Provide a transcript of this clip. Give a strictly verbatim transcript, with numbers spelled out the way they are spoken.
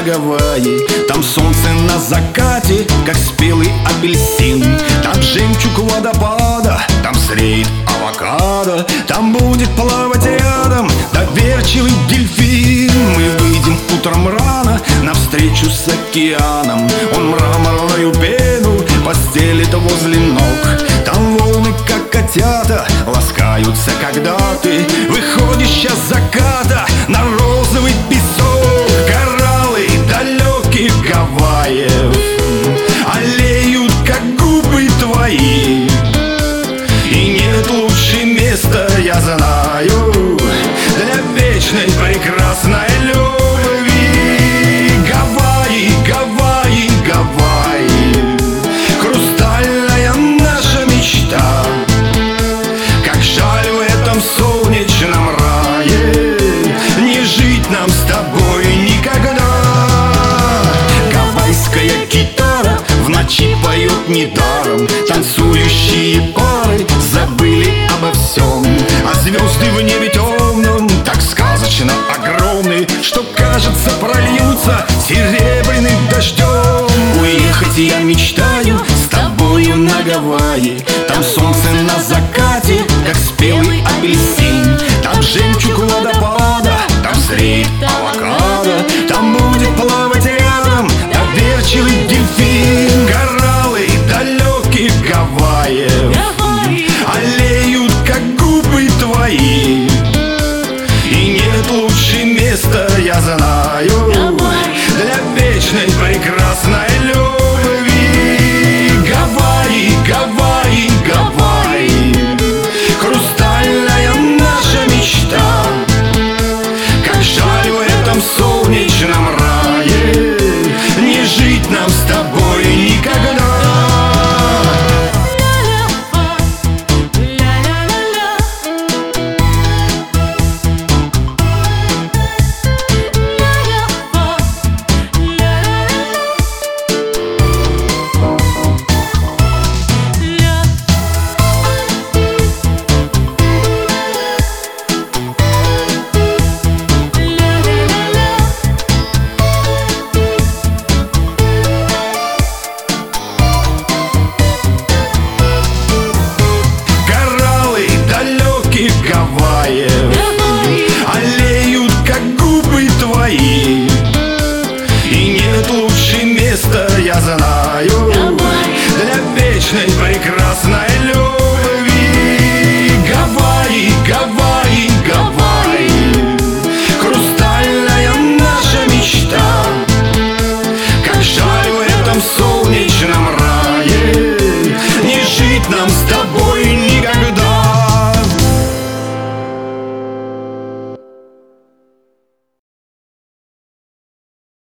Гавайи. Там солнце на закате, как спелый апельсин. Там жемчуг водопада, там зреет авокадо. Там будет плавать рядом доверчивый дельфин. Мы выйдем утром рано навстречу с океаном. Он мраморную пену постелит возле ног. Там волны, как котята, ласкаются, когда ты выходишь из заката на розовый песок.